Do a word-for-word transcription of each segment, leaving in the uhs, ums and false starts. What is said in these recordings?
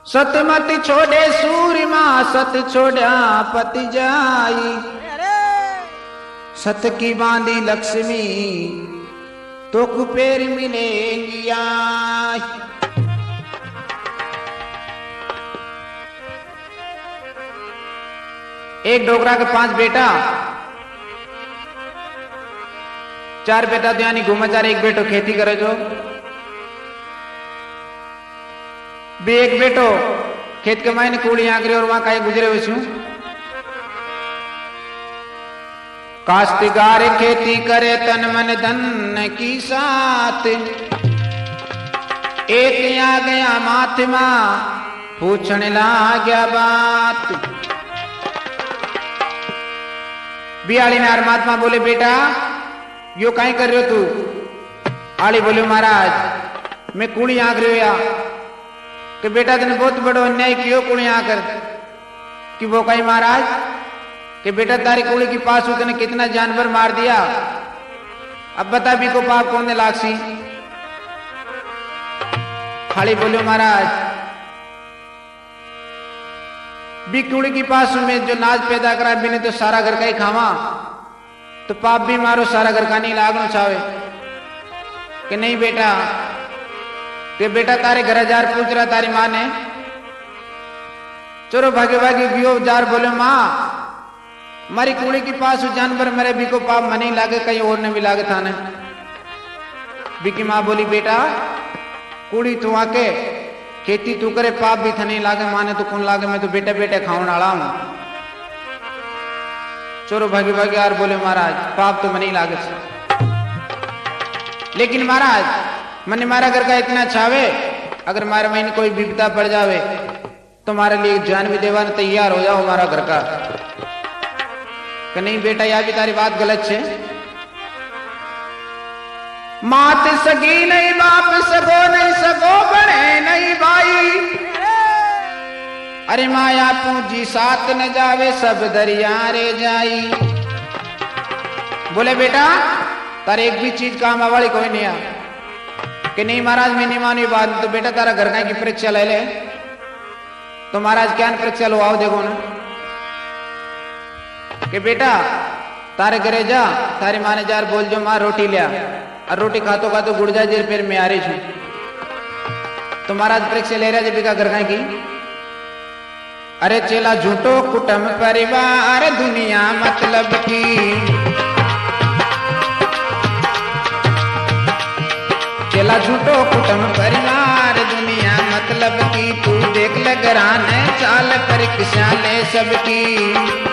सतमत छोड़े सूरमा सत छोड़ा पति जाई, सत की बांधी लक्ष्मी तो कुपेर मिलेंगी आई। एक डोगरा के पांच बेटा, चार बेटा तो यानी घूमाचार, एक बेटो खेती करे जो भी, एक बेटो खेत के मायने कूड़ी आंकरे और वहां कहीं गुजरे हुए छू। काश्तकार खेती करे तन मन धन की साथ, एक आ गया माथमा पूछने लाग्या बात। बियाली ने महात्मा बोले बेटा यो कहीं कर रहे हो तू? आली बोले महाराज मैं कूड़ी आंक रही हो। कि बेटा तूने बहुत बड़ो अन्याय कियो कूड़ी आकर। कि वो कहीं महाराज कि बेटा तारी कूड़ी के पास तूने कितना जानवर मार दिया, अब बता भी को पाप कौन ने लाक्षी? खाली बोले महाराज भी कूड़ी के पास में जो नाज पैदा करा भी ने तो सारा घर का ही खावा, तो पाप भी मारो सारा घर का नहीं लागनो चाहे। कि नहीं बेटा, कि बेटा तारे घर जार पूछ रहा तारी माँ ने, चलो भागे भागे गियो जार बोले माँ मारी कूड़ी के पास जानवर मरे भी को पाप मनी लागे कहीं और ने भी लागे था ने। बिकी माँ बोली बेटा कूड़ी तू आके खेती तू करे पाप भी था नहीं लागे, माने तो कौन लागे, मैं तो बेटे बेटे खाऊं नाला हूं। चोरो भागी भागी यार बोले महाराज पाप तो मनी लागे से, लेकिन महाराज मने मारा घर का इतना छावे, अगर मारे महीने कोई विपदा पड़ जावे तो हमारे लिए जान भी देवा तैयार हो जाओ हमारा घर का। कि नहीं बेटा यह भी तारी बात गलत है। मात सगी नहीं बाप सगो नहीं सगो बड़े नहीं भाई, अरे माया पूंजी साथ न जावे सब दरिया रे जाई। बोले बेटा तारे एक भी चीज काम वाली कोई नहीं आ। कि नहीं महाराज मैं नहीं मानी बात, तो बेटा तारा घर का की परीक्षा ले ले। तो महाराज क्या परीक्षा लो आओ देखो ना। कि बेटा तारे घरे जा तारी माँ ने जार बोल जो माँ रोटी लिया, और रोटी खातो खातो गुड़ जा जेर पेर में आ रही छू। तो महाराज परीक्षा ले रहे जब घर की, अरे चेला झूठो कुटुंब परिवार दुनिया मतलब की, चेला झूठो कुटुंब परिवार दुनिया मतलब की, तू देख लगरान चाल परीक्षा ले सबकी।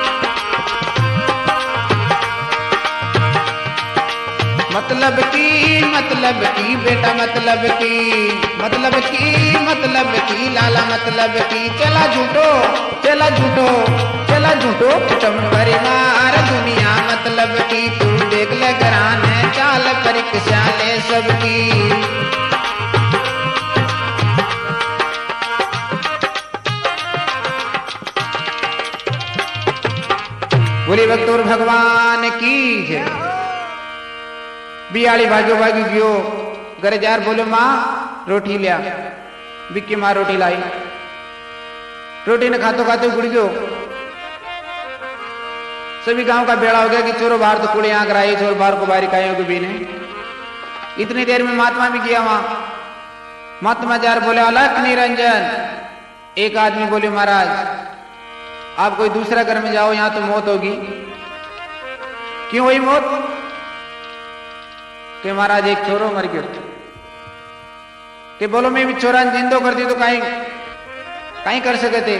मतलब की मतलब की बेटा मतलब की, मतलब की मतलब की लाला मतलब की, चला झूठो चला झूठो चला झूठो कुटुंब परिवार दुनिया मतलब की, तू देख ले घरान चाल परीक्षा ले सबकी। बोली भक्तोर भगवान की जय। बियाली भाग्यो भागी गयो घरे जार बोले माँ रोटी लिया। बिक्की माँ रोटी लाई, रोटी ने खातो खाते गुड़ गयो। सभी गांव का बेड़ा हो गया कि चोरो बाहर तो कुड़ी आंक रहा है, चोर बाहर को बाहरी कायों के बीने। इतनी देर में महात्मा भी गया वहां। महात्मा जार बोले अलख निरंजन। एक आदमी बोले महाराज आप कोई दूसरा घर में जाओ, यहां तो मौत होगी। क्यों हुई मौत? कि महाराज एक चोरो मर गयो। कि बोलो मैं भी चोरा जिंदो कर दी तो कहीं कहीं कर सके थे।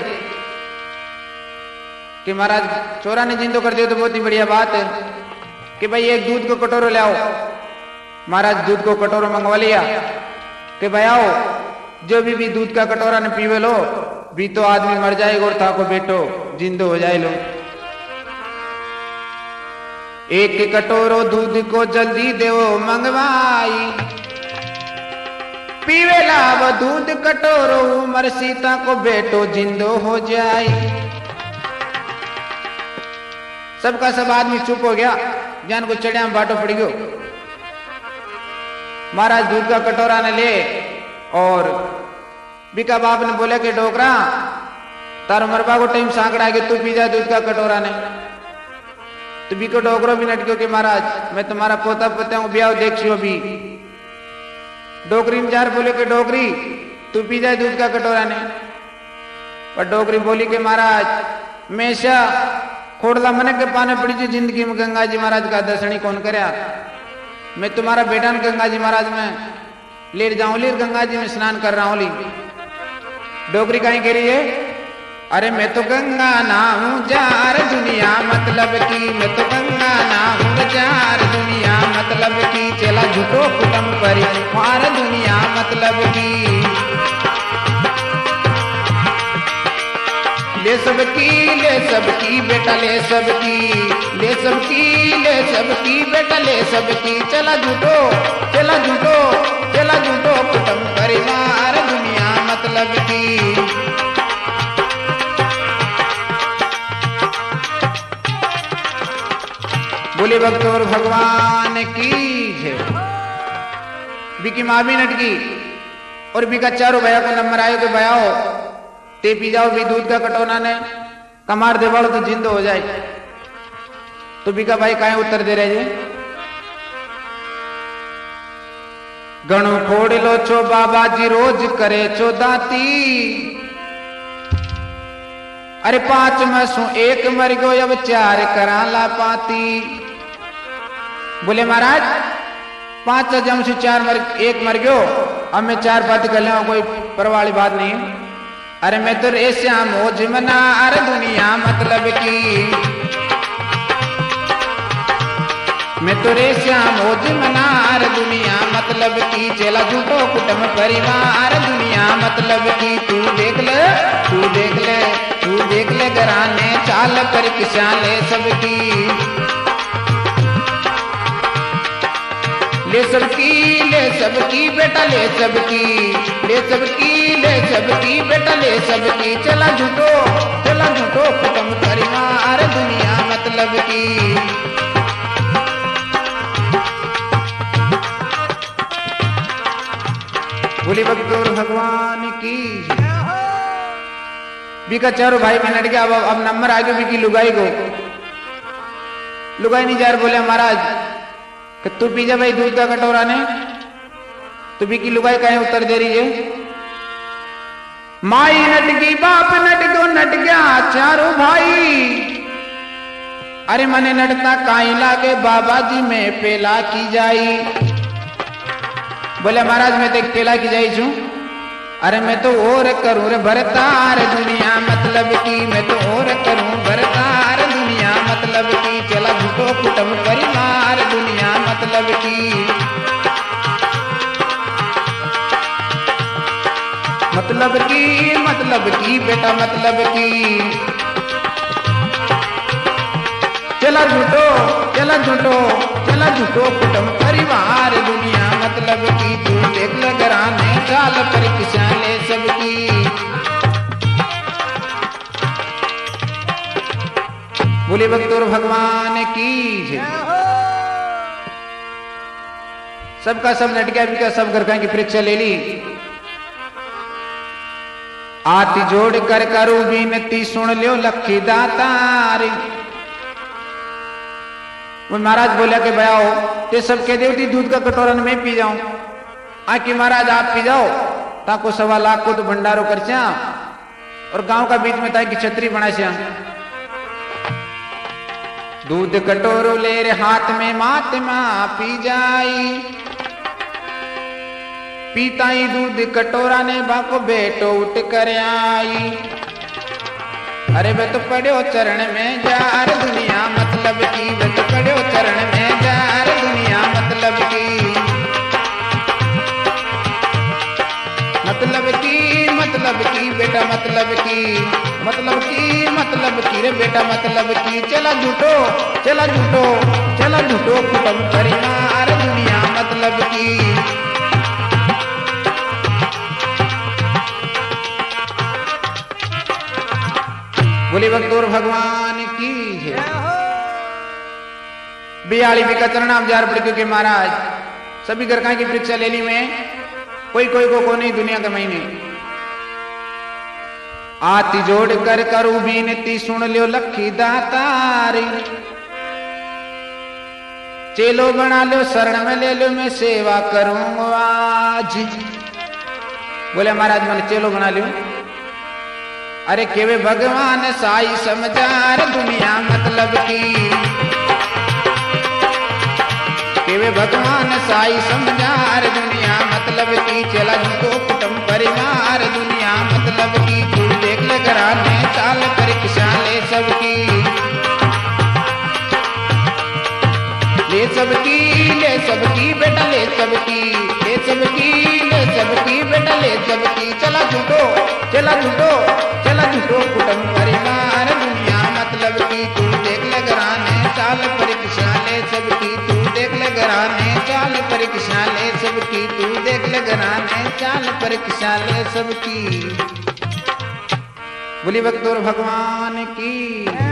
कि महाराज चोरा ने जिंदो कर दिया तो बहुत ही बढ़िया बात है। कि भाई एक दूध को कटोरो ले आओ। महाराज दूध को कटोरो मंगवा लिया। कि भाई आओ जो भी भी दूध का कटोरा ने पीवे लो, भी तो आदमी मर जाएगा और था को बेटो जिंदो हो जाए लो। एक कटोरो दूध को जल्दी देवो मंगवाई, पीवे लाव दूध कटोरो उमर सीता को बेटो जिंदो हो जाए। सबका सब आदमी चुप हो गया, जान को चढ़िया में बाटो पड़ गयो। महाराज दूध का कटोरा ने ले और बिका बाप ने बोला कि डोकरा तार मरबा को टाइम सांकड़ा के तू पी जा दूध का कटोरा ने। तो बिको डोकरो भी नटक्यो कि महाराज मैं तुम्हारा पोता पोता हूं, ब्याह देखियो अभी। डोकरी में जार बोले कि डोकरी तू पी जाए दूध का कटोरा ने। पर डोकरी बोली कि महाराज मैं ऐसा खोड़ला मन के पाने पड़ी थी जिंदगी में गंगा जी महाराज का दर्शनी कौन करया। मैं तुम्हारा बेटा गंगा जी महाराज में लेर जाऊं ली गंगा जी में स्नान कर रहा हूं ली। डोकरी कहीं कह रही है अरे मैं तो गंगा नाहूं जार दुनिया मतलब की, मैं तो गंगा नाहूं जार दुनिया मतलब की, चला झूठो कुटम परी मार दुनिया मतलब की। ले सबकी ले सबकी बेटा ले सबकी, ले सबकी ले सबकी बेटा ले सबकी, चला झूठो चला झूठो चला झूठो कुटम परी मार दुनिया मतलब की। बोले भक्त और भगवान की जय। बिकी माँ भी नटकी और बिका चारों भैया को नंबर आयो कि भैयाओ ते पी जाओ भी दूध का कटोना ने कमार दे वालो तो जिंद हो जाए। तो बिका भाई काहे उत्तर दे रहे जे गणु फोड़ लो छो बाबा जी रोज करे छो दाती, अरे पांच में सु एक मर गयो अब चार करा ला पाती। बोले महाराज पांच जम से चार मर एक मर गयो अब मैं चार पाती कर ले कोई परवाह वाली बात नहीं। अरे मैं तो ऐसा मौज मना अरे दुनिया मतलब की, मैं तो ऐसा मौज मना अरे दुनिया मतलब की, चला झूठो कुटुंब परिवार दुनिया मतलब की। तू देख ले तू देख ले तू देख ले घराने चाल पर किसान ले सबकी, ले सबकी ले सबकी बेटा ले सबकी, ले सबकी ले सबकी बेटा ले सबकी, चला झूठो चला झूठो कुटुंब परिवार दुनिया मतलब की। बोली भक्त और भगवान की। बिका चारों भाई में नट गया। अब अब नंबर आ गया बिकी लुगाई को। लुगाई नहीं जार बोले महाराज कि तू पी जा भाई दूध का कटोरा ने। तो बिकी लुगाई कहे उत्तर दे रही है माई नट गई बाप नट गो नट गया चारों भाई, अरे मने नटता काई लागे बाबा जी में पेला की जाई। बोले महाराज मैं तो पेला की जाई छू, अरे मैं तो और करूं रे भरतार दुनिया मतलब की, मैं तो और करूं भरतार दुनिया मतलब की, चला झूठो कुटुंब परिवार दुनिया मतलब की। मतलब की मतलब की बेटा मतलब की, चला झूठो चला झूठो चला झूठो कुटुंब परिवार दुनिया मतलब की। तू देख ले घराने चाल पर किसान ले सबकी। बोले भक्त और भगवान की जय। सबका सब नट गया बिका सब घर की परीक्षा ले ली। आती जोड़ कर करू बीनती सुन लियो लखी दातार। वो महाराज बोला कि भैया ते सब कह देती दूध का कटोरा में पी जाऊं। आके महाराज आप पी जाओ ताको सवा लाख को तो भंडारो कर चा और गांव का बीच में ताकि छतरी बना चा। दूध कटोरो ले रे हाथ में महात्मा पी जाई, पीताई दूध कटोरा ने बाको बेटो उठ कर आई। अरे वे तो पड़ो चरण में जार दुनिया मतलब की, वे तो पड़ो चरण में जार दुनिया मतलब की। मतलब की मतलब की बेटा मतलब की, मतलब की मतलब की रे बेटा मतलब की, चला झूठो चला झूठो चला झूठो कुटुंब परिवार दुनिया मतलब की। बोले भक्त और भगवान की है। बियाली भी कचरनाम जार पड़ क्योंकि महाराज सभी घर की परीक्षा ले ली में कोई कोई को को नहीं दुनिया के महीने आती जोड़ कर करू बीनती सुन लियो लखी दातारी। चेलो बना लो शरण में ले लो मैं सेवा करूंगा आज। बोले महाराज मैंने चेलो बना लियो। अरे केवे भगवान साई समझार दुनिया मतलब की। केवे भगवान साई समझार दुनिया मतलब की। चला झूठो कुटुंब परिवार दुनिया मतलब की। तू देख ले घराने चाल परीक्षा ले सबकी। ले सबकी ले सबकी बेटा ले सबकी। ले सबकी ले सबकी बेटा ले सबकी। चला झूठो चला झूठो चला झूठो कुटुंब परिवार दुनिया मतलब की। तू देख ले घराने चाल परीक्षा ले सबकी। तू देख ले घराने चाल परीक्षा ले सबकी। तू देख ले घराने चाल परीक्षा ले सबकी। बोली भक्तों भगवान की।